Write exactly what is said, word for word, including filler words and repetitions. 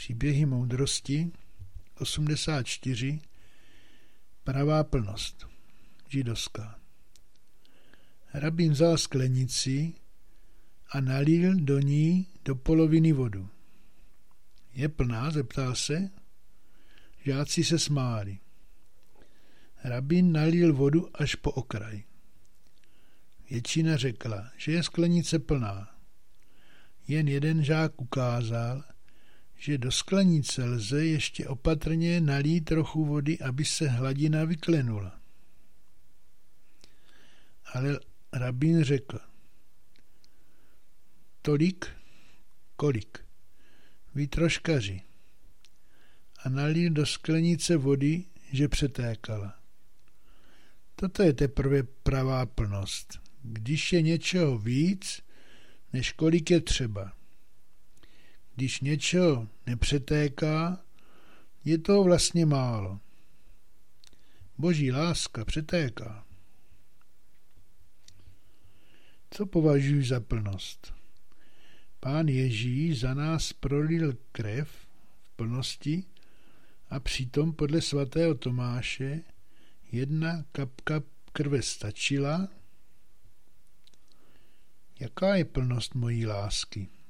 Příběhy moudrosti osmdesát čtyři. Pravá plnost. Židovská. Rabín vzal sklenici a nalil do ní do poloviny vodu. Je plná? Zeptal se. Žáci se smáli. Rabín nalil vodu až po okraj. Většina řekla, že je sklenice plná. Jen jeden žák ukázal, že do sklenice lze ještě opatrně nalít trochu vody, aby se hladina vyklenula. Ale rabín řekl, tolik, kolik, vy troškaři, a nalil do sklenice vody, že přetékala. Toto je teprve pravá plnost, když je něčeho víc, než kolik je třeba. Když něčeho nepřetéká, je toho vlastně málo. Boží láska přetéká. Co považuji za plnost? Pán Ježíš za nás prolil krev v plnosti a přitom podle svatého Tomáše jedna kapka krve stačila. Jaká je plnost mojí lásky?